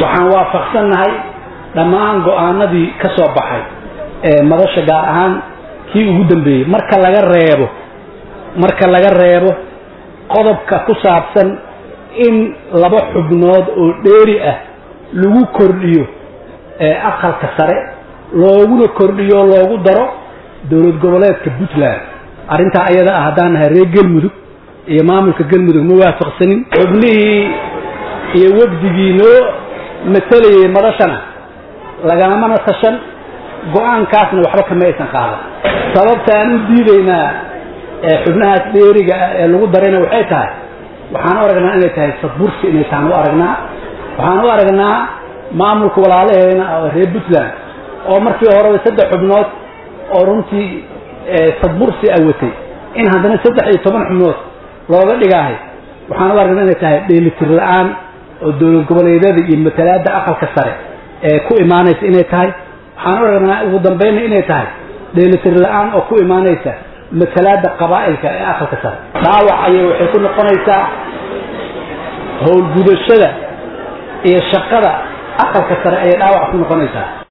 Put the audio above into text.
waxaan waafaqsanahay dhammaan go'aanadii ka soo baxay ee madasha gaar ahaan kii ugu dambeeyay marka laga reebo qodobka ku saabsan in laba xubnood oo dheeri ah lagu kordhiyo aqalka sare looguna kordhiyo loogu daro dowlad goboleedka Puntland arinta ayada ah hadaan reer galmudug iyo maamulka galmudug ma waafaqsanin xubnihii iyo wafdigiino matalay madashana lagama tashan go'aankaasna waxba kama aysan qaadan sababta aan u diidaynaa xubnaha dheeriga ee lagu darayna waxay tahay waxaan aragnaa inay tahay sadbursi inay taan u aragnaa waxaan u aragnaa maamulka walaalaheena reer Puntland oo markii hore 3 xubnood oo runtii sadbursi awatay in haddana 13 xubnood looga dhigahay waxaan u aragnaa inay tahay dheelitir la'aan oo dowlad goboleedyada iyo matalaada aqalka sare ee ku imaanaysa inay tahay waxaan u aragnaa ugu dambeyn inay tahay dheelitir la'aan oo ku imaanaysa matalaada qabaa'ilka ee aqalka sare dhaawac ayay waxay ku noqonaysaa howl gudashada iyo shaqada aqalka sare ay dhaawac ku noqonaysaa